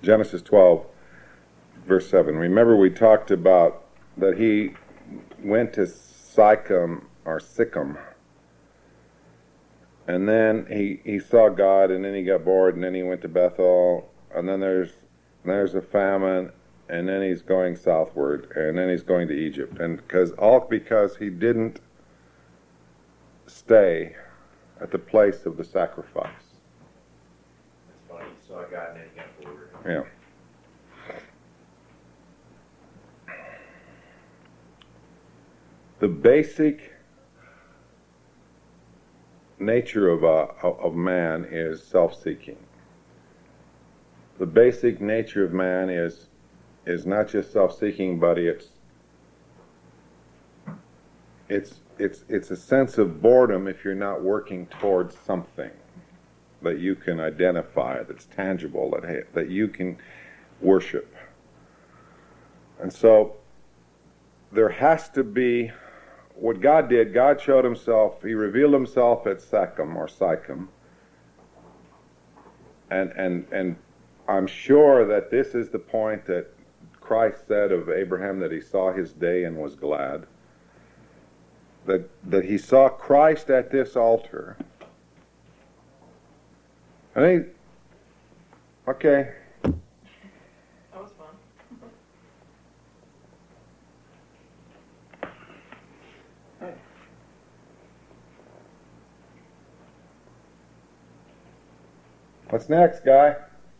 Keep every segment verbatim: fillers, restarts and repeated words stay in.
Genesis twelve, verse seven. Remember we talked about that he went to Sychem, or Sychem, and then he, he saw God, and then he got bored, and then he went to Bethel, and then there's there's a famine, and then he's going southward, and then he's going to Egypt, and because all because he didn't stay at the place of the sacrifice. That's funny. He saw God and then he got bored. Yeah. The basic nature of a, of man is self-seeking. The basic nature of man is is not just self-seeking, but it's it's it's it's a sense of boredom if you're not working towards something that you can identify, that's tangible, that that you can worship. And so there has to be what God did. God showed himself, he revealed himself at Sychem or Sychem. And and and I'm sure that this is the point that Christ said of Abraham, that he saw his day and was glad. That that he saw Christ at this altar. And he, okay. That was fun. What's next, guy?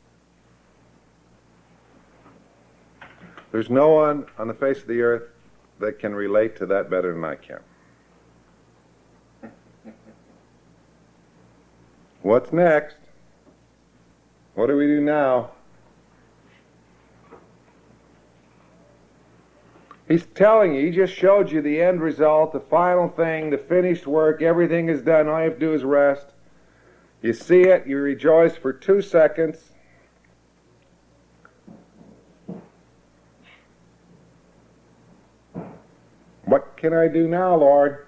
There's no one on the face of the earth that can relate to that better than I can. What's next? What do we do now? He's telling you, he just showed you the end result, the final thing, the finished work, everything is done, all you have to do is rest. You see it, you rejoice for two seconds. What can I do now, Lord?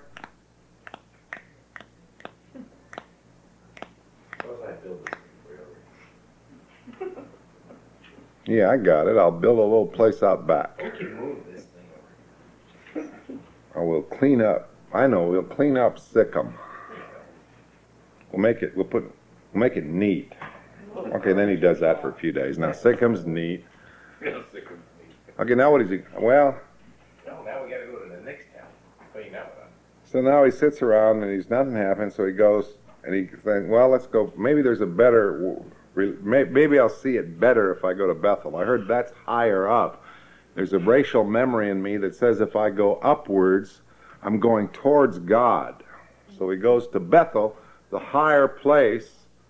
Suppose I build this thing for you. Yeah, I got it. I'll build a little place out back. We can move this thing over. Or we'll clean up. I know, we'll clean up Sychem. We'll make it, we'll put, we'll make it neat. Okay, then he does that for a few days. Now, Sychem's neat. Yeah, Sychem's neat. Okay, now what is he, well, No, now we got to go to the next town. Clean that one up. so now he sits around and he's nothing happened, so he goes and he thinks, well, let's go, maybe there's a better, maybe I'll see it better if I go to Bethel. I heard that's higher up. There's a racial memory in me that says if I go upwards, I'm going towards God. So he goes to Bethel, the higher place.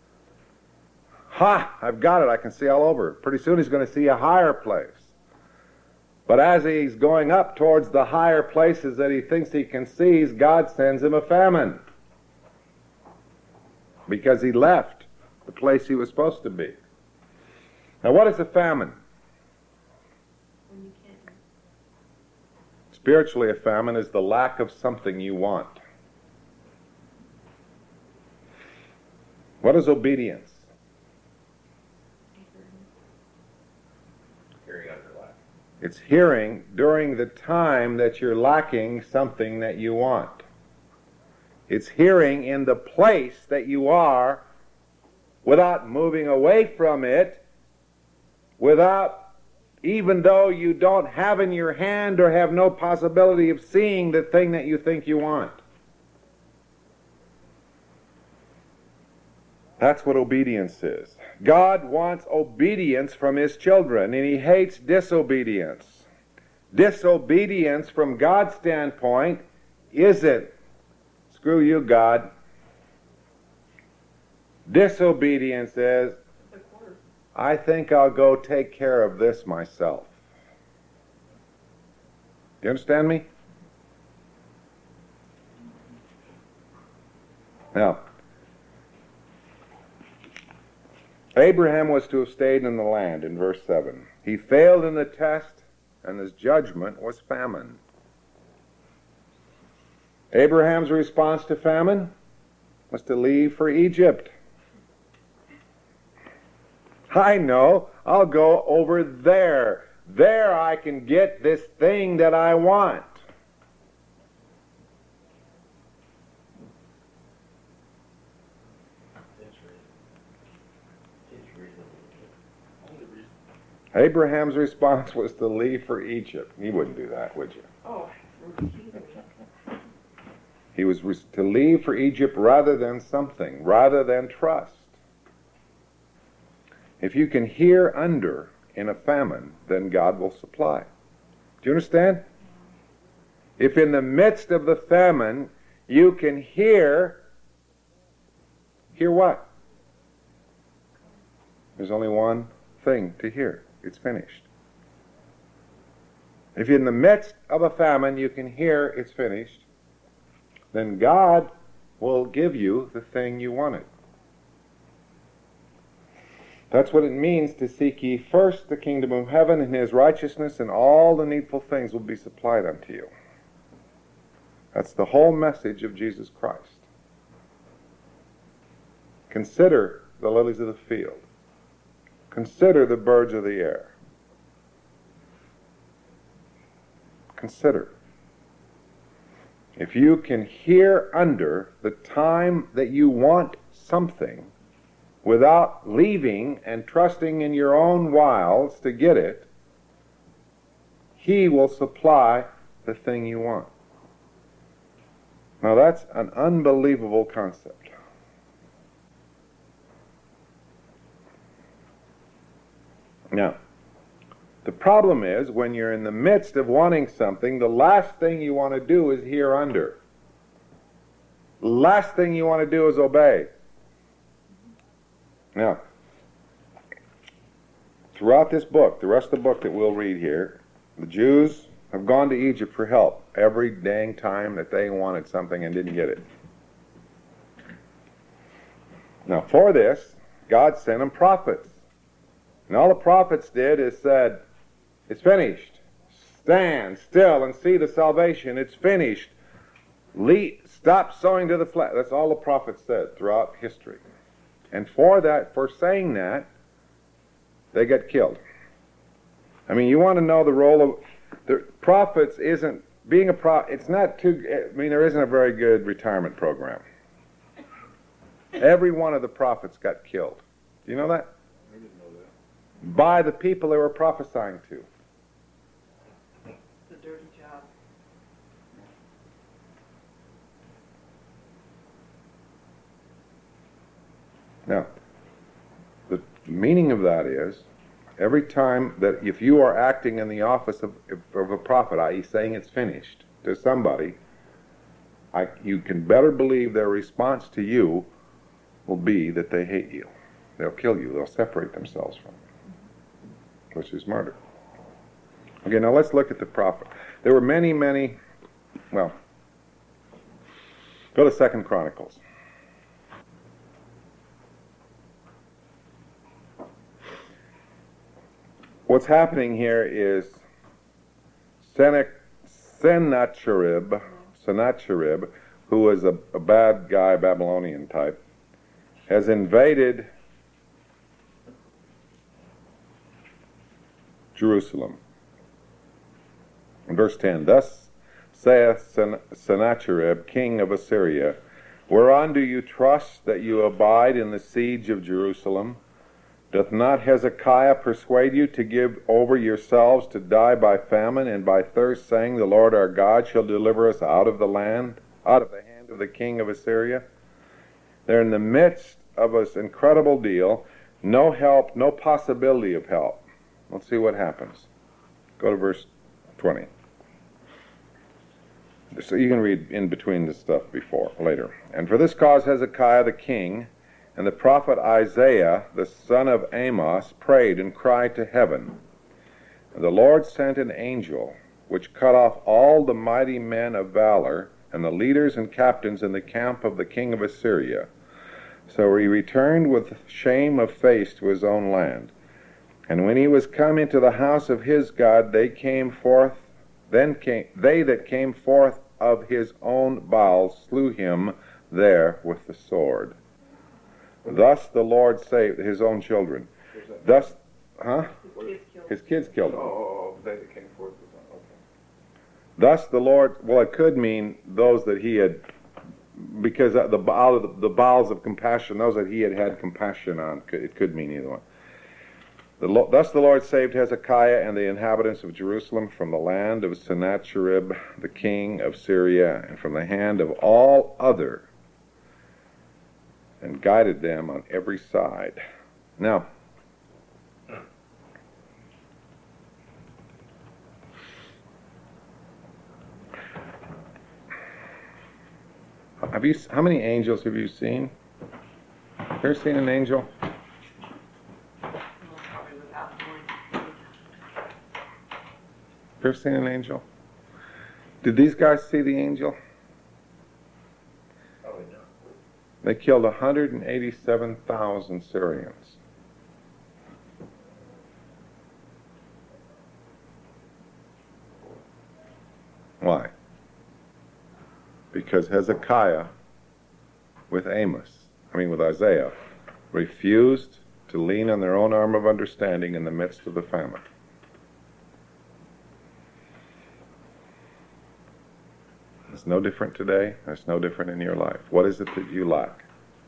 Ha! I've got it. I can see all over. Pretty soon he's going to see a higher place. But as he's going up towards the higher places that he thinks he can see, God sends him a famine. Because he left the place he was supposed to be. Now what is a famine? When you can't. Spiritually, a famine is the lack of something you want. What is obedience? Hearing under lack. It's hearing during the time that you're lacking something that you want. It's hearing in the place that you are without moving away from it, without, even though you don't have in your hand or have no possibility of seeing the thing that you think you want. That's what obedience is. God wants obedience from his children, and he hates disobedience. Disobedience from God's standpoint isn't, screw you, God. Disobedience is, I think I'll go take care of this myself. Do you understand me? Now, Abraham was to have stayed in the land in verse seven. He failed in the test, and his judgment was famine. Abraham's response to famine was to leave for Egypt. I know. I'll go over there. There I can get this thing that I want. It's reasonable. It's reasonable. Only reasonable. Abraham's response was to leave for Egypt. You wouldn't do that, would you? Oh, repeatedly. He was res- to leave for Egypt rather than something, rather than trust. If you can hear under in a famine, then God will supply. Do you understand? If in the midst of the famine you can hear, hear what? There's only one thing to hear. It's finished. If in the midst of a famine you can hear it's finished, then God will give you the thing you wanted. That's what it means to seek ye first the kingdom of heaven and his righteousness, and all the needful things will be supplied unto you. That's the whole message of Jesus Christ. Consider the lilies of the field. Consider the birds of the air. Consider. If you can hear under the time that you want something without leaving and trusting in your own wiles to get it, he will supply the thing you want. Now that's an unbelievable concept. Now, the problem is when you're in the midst of wanting something, the last thing you want to do is hear under. The last thing you want to do is obey. Now, throughout this book, the rest of the book that we'll read here, the Jews have gone to Egypt for help every dang time that they wanted something and didn't get it. Now, for this, God sent them prophets. And all the prophets did is said, it's finished. Stand still and see the salvation. It's finished. Le- stop sowing to the flesh. That's all the prophets said throughout history. And for that, for saying that, they got killed. I mean, you want to know the role of the prophets isn't being a prophet. It's not too. I mean, there isn't a very good retirement program. Every one of the prophets got killed. Do you know that? I didn't know that. By the people they were prophesying to. It's a dirty job. Now, the meaning of that is, every time that if you are acting in the office of, of a prophet, that is saying it's finished, to somebody, I, you can better believe their response to you will be that they hate you. They'll kill you. They'll separate themselves from you, which is murder. Okay, now let's look at the prophet. There were many, many, well, go to Second Chronicles. What's happening here is Sennacherib, Sennacherib, Sennacherib, who was a, a bad guy, Babylonian type, has invaded Jerusalem. In verse ten, thus saith Sen- Sennacherib, king of Assyria, whereon do you trust that you abide in the siege of Jerusalem? Doth not Hezekiah persuade you to give over yourselves to die by famine and by thirst, saying, the Lord our God shall deliver us out of the land, out of the hand of the king of Assyria? They're in the midst of this incredible deal, no help, no possibility of help. Let's see what happens. Go to verse twenty. So you can read in between the stuff before, later. And for this cause Hezekiah the king and the prophet Isaiah, the son of Amos, prayed and cried to heaven. And the Lord sent an angel, which cut off all the mighty men of valor, and the leaders and captains in the camp of the king of Assyria. So he returned with shame of face to his own land. And when he was come into the house of his God, they came forth, then came, they that came forth of his own bowels slew him there with the sword. Thus the Lord saved his own children. Where's that? Thus, huh? His kids killed. His kids killed Oh, him. oh, oh, they that came forth was on. Okay. Thus the Lord, well, it could mean those that he had, because the, out of the, the bowels of compassion, those that he had had compassion on, it could mean either one. The, thus the Lord saved Hezekiah and the inhabitants of Jerusalem from the land of Sennacherib, the king of Syria, and from the hand of all other, and guided them on every side. Now, have you? How many angels have you seen? Have you ever seen an angel? Well, probably without knowing. Have you ever seen an angel? Did these guys see the angel? Probably not. They killed one hundred eighty-seven thousand Syrians. Why? Because Hezekiah, with Amos, I mean with Isaiah, refused to lean on their own arm of understanding in the midst of the famine. It's no different today. It's no different in your life. What is it that you lack?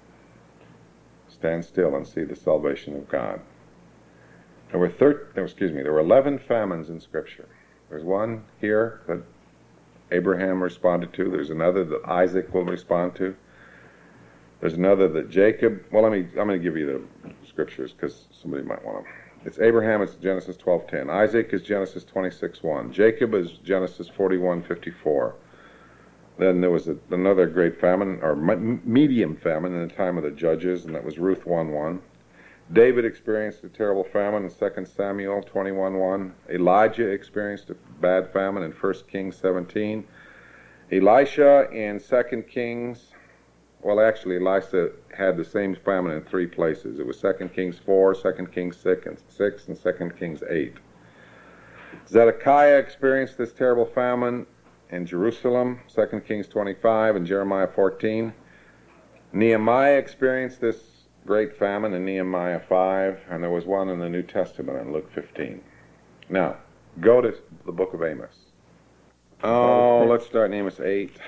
Stand still and see the salvation of God. There were thir- no, excuse me, there were eleven famines in Scripture. There's one here that Abraham responded to. There's another that Isaac will respond to. There's another that Jacob, well, let me, I'm going to give you the scriptures because somebody might want them. It's Abraham, it's Genesis twelve ten. Isaac is Genesis twenty-six one. Jacob is Genesis forty-one fifty-four. Then there was a, another great famine, or medium famine in the time of the judges, and that was Ruth one one. David experienced a terrible famine in Second Samuel twenty-one one. Elijah experienced a bad famine in First Kings seventeen. Elisha in Second Kings, well actually Elisha had the same famine in three places. It was Second Kings four, Second Kings six, and six, and Second Kings eight. Zedekiah experienced this terrible famine in Jerusalem, Second Kings twenty-five and Jeremiah fourteen. Nehemiah experienced this great famine in Nehemiah five, and there was one in the New Testament in Luke fifteen. Now, go to the book of Amos. Oh, let's start in Amos eight.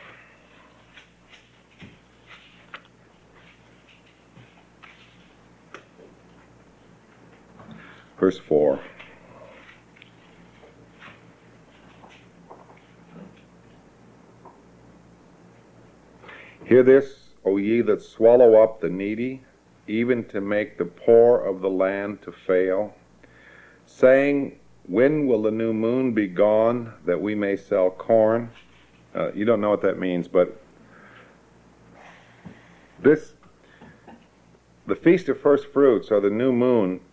Verse four. Hear this, O ye that swallow up the needy, even to make the poor of the land to fail, saying, when will the new moon be gone, that we may sell corn? Uh, you don't know what that means, but this, the Feast of First Fruits, or the new moon,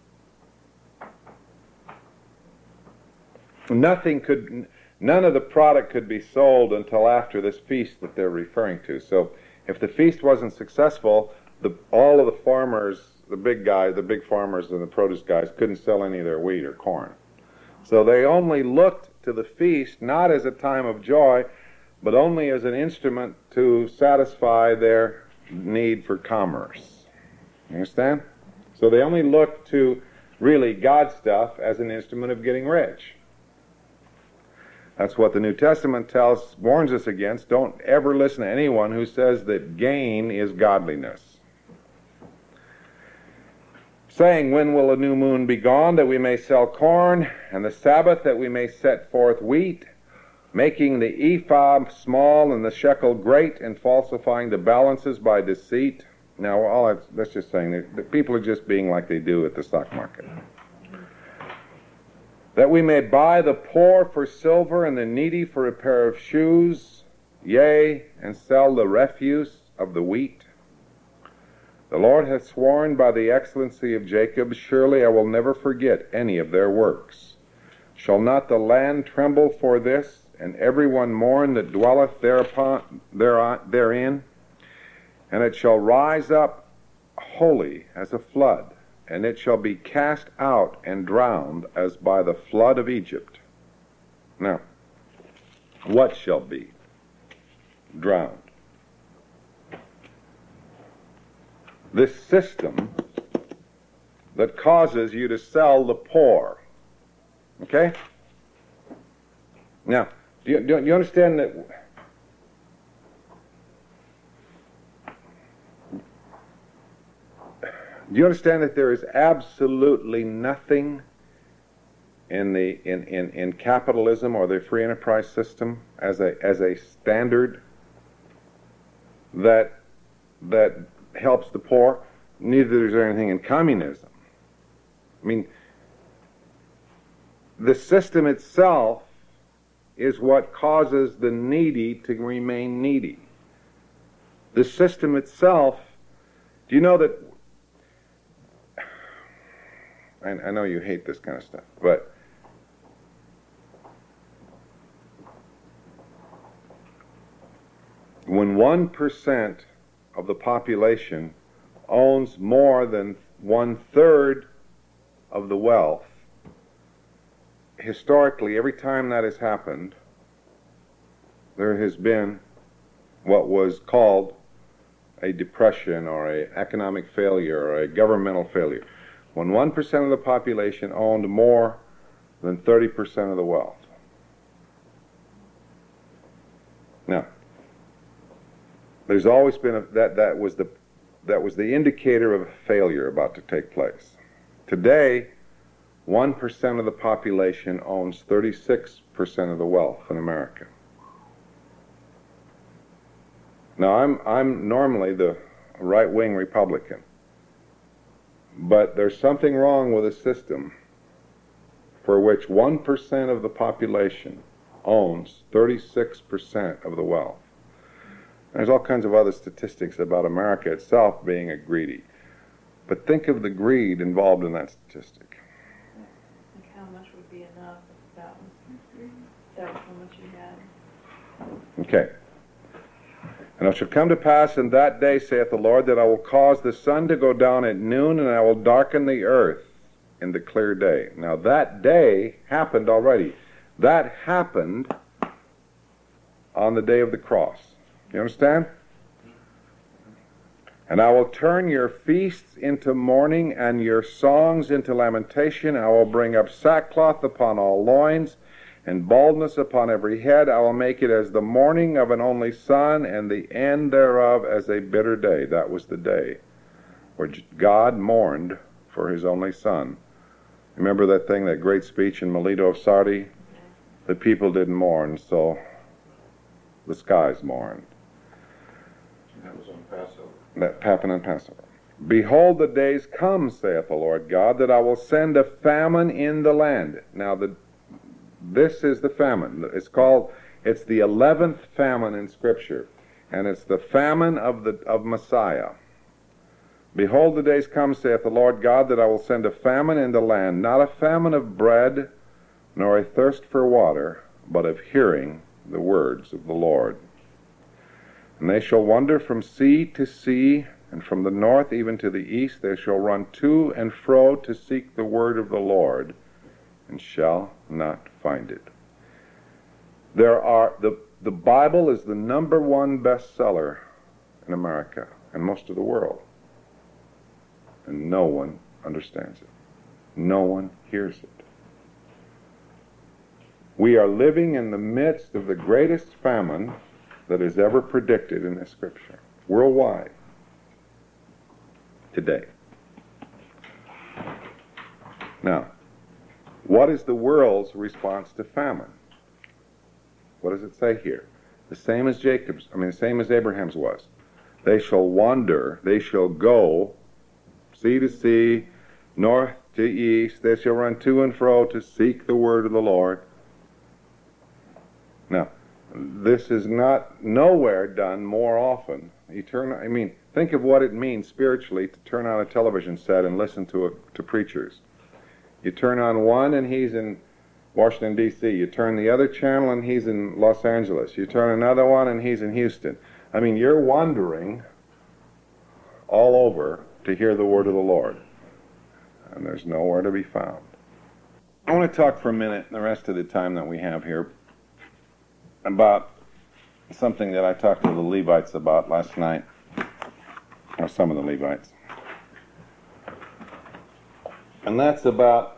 nothing could, none of the product could be sold until after this feast that they're referring to. So if the feast wasn't successful, the, all of the farmers, the big guys, the big farmers and the produce guys couldn't sell any of their wheat or corn. So they only looked to the feast not as a time of joy, but only as an instrument to satisfy their need for commerce. You understand? So they only looked to really God's stuff as an instrument of getting rich. That's what the New Testament tells, warns us against. Don't ever listen to anyone who says that gain is godliness. Saying, when will a new moon be gone, that we may sell corn, and the Sabbath, that we may set forth wheat, making the ephah small and the shekel great, and falsifying the balances by deceit. Now, all that's, that's just saying that, that people are just being like they do at the stock market. That we may buy the poor for silver and the needy for a pair of shoes, yea, and sell the refuse of the wheat. The Lord hath sworn by the excellency of Jacob, surely I will never forget any of their works. Shall not the land tremble for this, and every one mourn that dwelleth thereupon, therein? And it shall rise up wholly as a flood, and it shall be cast out and drowned as by the flood of Egypt. Now, what shall be drowned? This system that causes you to sell the poor. Okay? Now, do you, do you understand that? Do you understand that there is absolutely nothing in the in, in, in capitalism or the free enterprise system as a as a standard that that helps the poor? Neither is there anything in communism. I mean, the system itself is what causes the needy to remain needy. The system itself, do you know that, I, I know you hate this kind of stuff, but when one percent of the population owns more than one-third of the wealth, historically, every time that has happened, there has been what was called a depression or an economic failure or a governmental failure. When one percent of the population owned more than thirty percent of the wealth. Now, there's always been a, that that was the that was the indicator of a failure about to take place. Today, one percent of the population owns thirty-six percent of the wealth in America. Now, I'm I'm normally the right-wing Republican, but there's something wrong with a system for which one percent of the population owns thirty-six percent of the wealth. There's all kinds of other statistics about America itself being a greedy. But think of the greed involved in that statistic. Like how much would be enough if that was, that was how much you had? Okay. And it shall come to pass in that day, saith the Lord, that I will cause the sun to go down at noon, and I will darken the earth in the clear day. Now that day happened already. That happened on the day of the cross. You understand? And I will turn your feasts into mourning and your songs into lamentation. I will bring up sackcloth upon all loins and baldness upon every head. I will make it as the mourning of an only son, and the end thereof as a bitter day. That was the day where God mourned for his only son. Remember that thing, that great speech in Melito of Sardi? The people didn't mourn, so the skies mourned. That was on Passover. That happened on Passover. Behold, the days come, saith the Lord God, that I will send a famine in the land. Now, the, this is the famine. It's called, it's the eleventh famine in Scripture, and it's the famine of the of Messiah. Behold, the days come, saith the Lord God, that I will send a famine in the land, not a famine of bread, nor a thirst for water, but of hearing the words of the Lord. And they shall wander from sea to sea, and from the north even to the east. They shall run to and fro to seek the word of the Lord, and shall not find it. There are the the Bible is the number one bestseller in America and most of the world, and no one understands it. No one hears it. We are living in the midst of the greatest famine that is ever predicted in the Scripture, worldwide, today. Now, what is the world's response to famine? What does it say here? The same as Jacob's, I mean, the same as Abraham's was. They shall wander, they shall go, sea to sea, north to east, they shall run to and fro to seek the word of the Lord. Now, this is not nowhere done more often. You turn, I mean, think of what it means spiritually to turn on a television set and listen to a, to preachers. You turn on one and he's in Washington, D C You turn the other channel and he's in Los Angeles. You turn another one and he's in Houston. I mean, you're wandering all over to hear the word of the Lord. And there's nowhere to be found. I want to talk for a minute, the rest of the time that we have here, about something that I talked to the Levites about last night, or some of the Levites. And that's about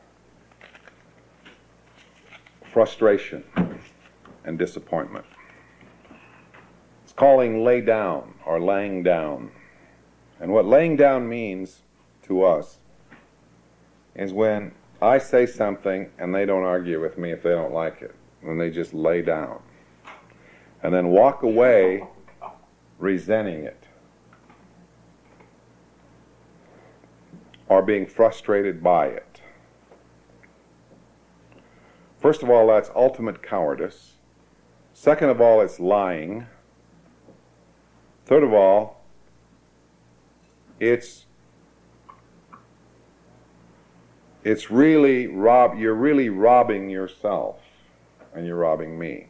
frustration and disappointment. It's calling lay down or laying down. And what laying down means to us is when I say something and they don't argue with me if they don't like it, and they just lay down and then walk away resenting it or being frustrated by it. First of all, that's ultimate cowardice. Second of all, it's lying. Third of all, it's it's really rob you're really robbing yourself, and you're robbing me.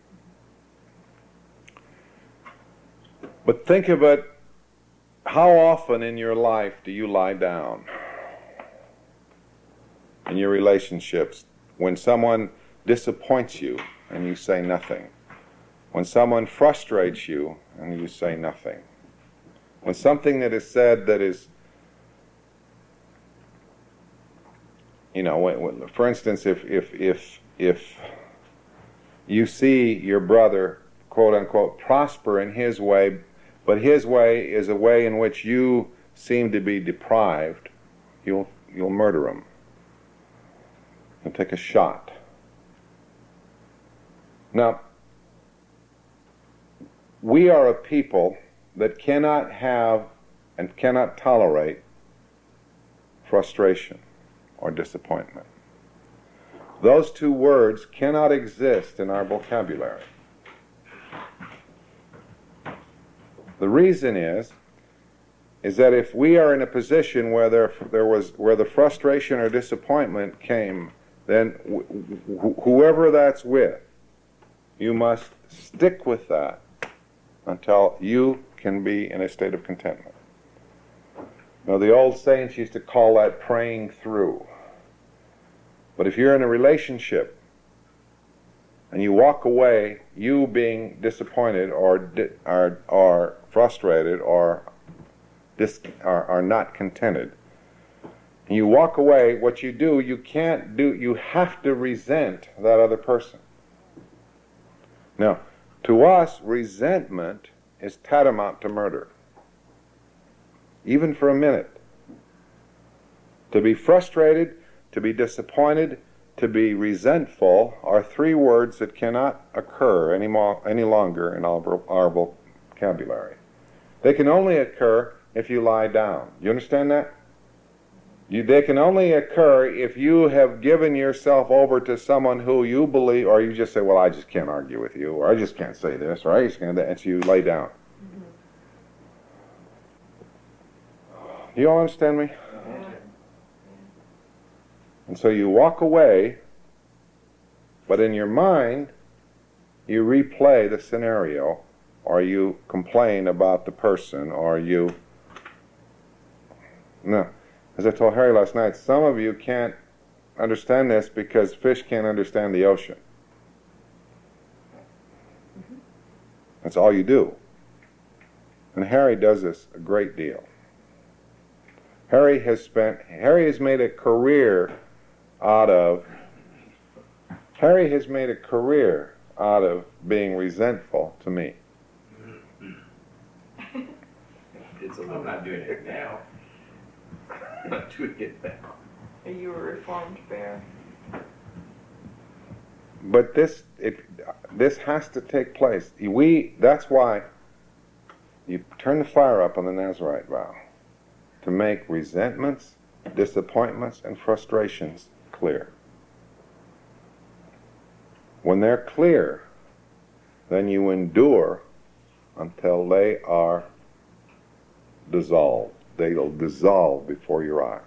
But think of it, how often in your life do you lie down in your relationships when someone disappoints you and you say nothing? When someone frustrates you and you say nothing? When something that is said that is, you know, when, when, for instance, if, if, if, if you see your brother, quote unquote, prosper in his way, but his way is a way in which you seem to be deprived, you'll, you'll murder him. You'll take a shot. Now, we are a people that cannot have and cannot tolerate frustration or disappointment. Those two words cannot exist in our vocabulary. The reason is, is that if we are in a position where there, there was, where the frustration or disappointment came, then wh- wh- whoever that's with, you must stick with that until you can be in a state of contentment. Now, the old saints used to call that praying through. But if you're in a relationship and you walk away, you being disappointed or di- or, or frustrated or, dis- or are not contented, and you walk away, what you do, you can't do, you have to resent that other person. Now, to us, resentment is tantamount to murder. Even for a minute. To be frustrated, to be disappointed, to be resentful are three words that cannot occur any, more, any longer in our, our vocabulary. They can only occur if you lie down. You understand that? You, they can only occur if you have given yourself over to someone who you believe, or you just say, well, I just can't argue with you, or I just can't say this, or I just can't, and so you lay down. Mm-hmm. You all understand me? Yeah. And so you walk away, but in your mind, you replay the scenario, or you complain about the person, or you... No. As I told Harry last night, some of you can't understand this because fish can't understand the ocean. Mm-hmm. That's all you do. And Harry does this a great deal. Harry has spent, Harry has made a career out of, Harry has made a career out of being resentful to me. It's a little, I'm not doing it now. I'm not doing it now. Are you a reformed bear? But this, it, this has to take place. We, that's why you turn the fire up on the Nazarite vow, to make resentments, disappointments, and frustrations clear. When they're clear, then you endure until they are dissolved. They'll dissolve before your eyes.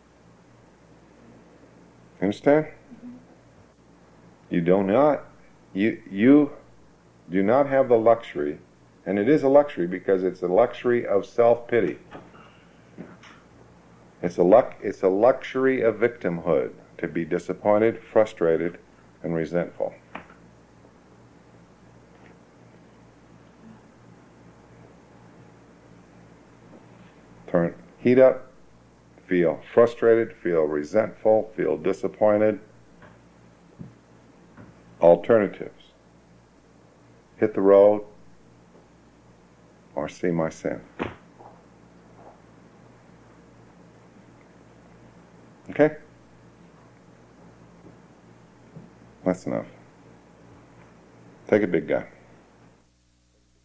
Understand? Mm-hmm. You do not, you, you do not have the luxury, and it is a luxury because it's a luxury of self-pity. It's a luck, it's a luxury of victimhood to be disappointed, frustrated, and resentful. Turn, heat up, feel frustrated, feel resentful, feel disappointed. Alternatives. Hit the road or see my sin. Okay? That's enough. Take it, big guy.